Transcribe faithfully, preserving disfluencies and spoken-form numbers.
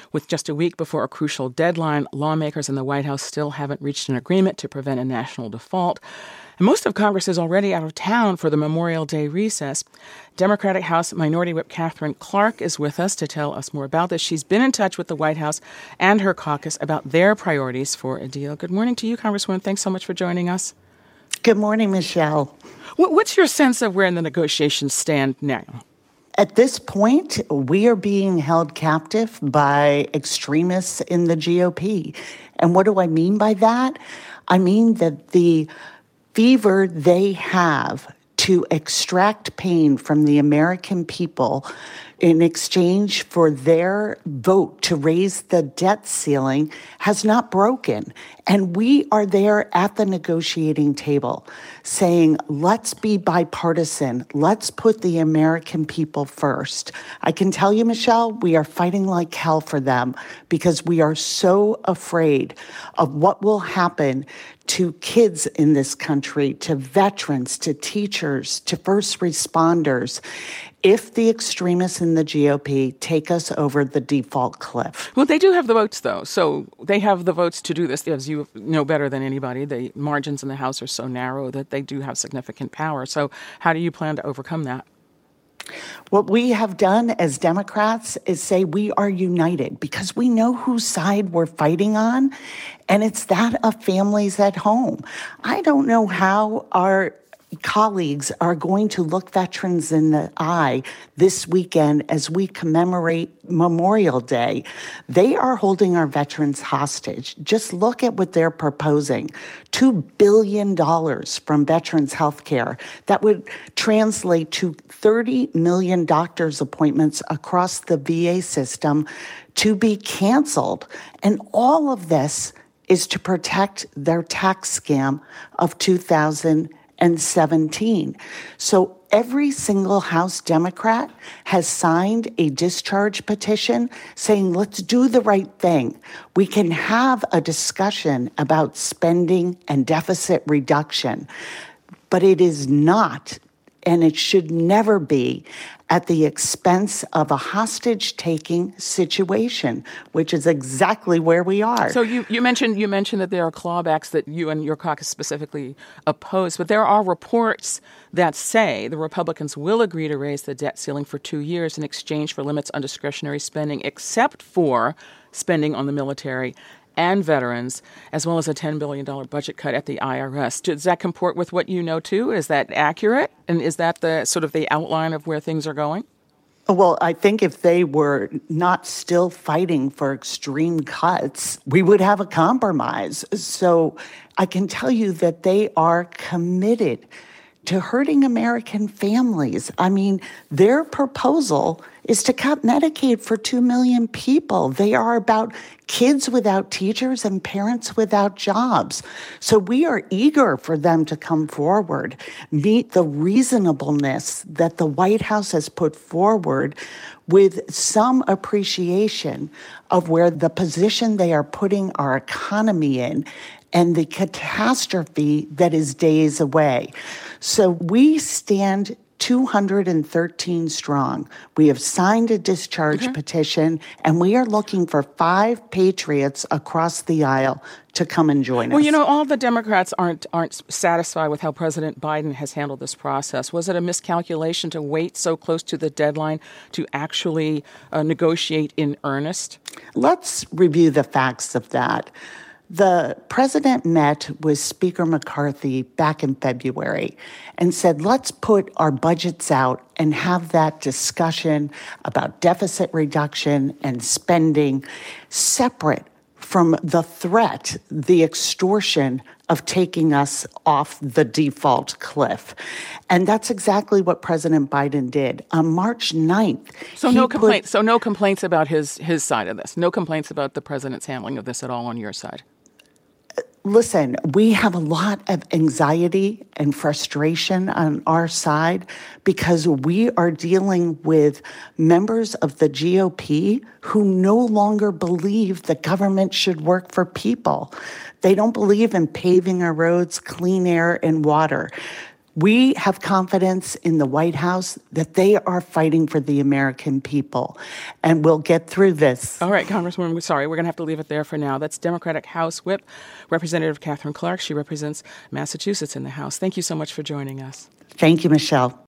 With just a week before a crucial deadline, lawmakers in the White House still haven't reached an agreement to prevent a national default. And most of Congress is already out of town for the Memorial Day recess. Democratic House Minority Whip Katherine Clark is with us to tell us more about this. She's been in touch with the White House and her caucus about their priorities for a deal. Good morning to you, Congresswoman. Thanks so much for joining us. Good morning, Michelle. What's your sense of where the negotiations stand now? At this point, we are being held captive by extremists in the G O P. And what do I mean by that? I mean that the fever they have to extract pain from the American people in exchange for their vote to raise the debt ceiling has not broken. And we are there at the negotiating table saying, let's be bipartisan. Let's put the American people first. I can tell you, Michelle, we are fighting like hell for them because we are so afraid of what will happen to kids in this country, to veterans, to teachers, to first responders, if the extremists in the G O P take us over the default cliff. Well, they do have the votes, though. So they have the votes to do this. As you know better than anybody, the margins in the House are so narrow that they do have significant power. So how do you plan to overcome that? What we have done as Democrats is say we are united because we know whose side we're fighting on, and it's that of families at home. I don't know how our colleagues are going to look veterans in the eye this weekend as we commemorate Memorial Day. They are holding our veterans hostage. Just look at what they're proposing. two billion dollars from Veterans Health Care. That would translate to thirty million doctor's appointments across the V A system to be canceled. And all of this is to protect their tax scam of two thousand seventeen. So every single House Democrat has signed a discharge petition saying, let's do the right thing. We can have a discussion about spending and deficit reduction, but it is not, and it should never be, at the expense of a hostage-taking situation, which is exactly where we are. So you, you mentioned you mentioned that there are clawbacks that you and your caucus specifically oppose, but there are reports that say the Republicans will agree to raise the debt ceiling for two years in exchange for limits on discretionary spending, except for spending on the military and veterans, as well as a ten billion dollars budget cut at the I R S. Does that comport with what you know, too? Is that accurate? And is that the sort of the outline of where things are going? Well, I think if they were not still fighting for extreme cuts, we would have a compromise. So I can tell you that they are committed to hurting American families. I mean, their proposal is to cut Medicaid for two million people. They are about kids without teachers and parents without jobs. So we are eager for them to come forward, meet the reasonableness that the White House has put forward with some appreciation of where the position they are putting our economy in and the catastrophe that is days away. So we stand two hundred thirteen strong. We have signed a discharge mm-hmm. petition, and we are looking for five patriots across the aisle to come and join well, us. Well, you know, all the Democrats aren't aren't satisfied with how President Biden has handled this process. Was it a miscalculation to wait so close to the deadline to actually uh, negotiate in earnest? Let's review the facts of that. The president met with Speaker McCarthy back in February and said, let's put our budgets out and have that discussion about deficit reduction and spending separate from the threat, the extortion of taking us off the default cliff. And that's exactly what President Biden did. On March ninth, So no complaints. Put, so no complaints about his his side of this. No complaints about the president's handling of this at all on your side. Listen, we have a lot of anxiety and frustration on our side because we are dealing with members of the G O P who no longer believe the government should work for people. They don't believe in paving our roads, clean air, and water. We have confidence in the White House that they are fighting for the American people, and we'll get through this. All right, Congresswoman, we're sorry. We're going to have to leave it there for now. That's Democratic House Whip, Representative Katherine Clark. She represents Massachusetts in the House. Thank you so much for joining us. Thank you, Michelle.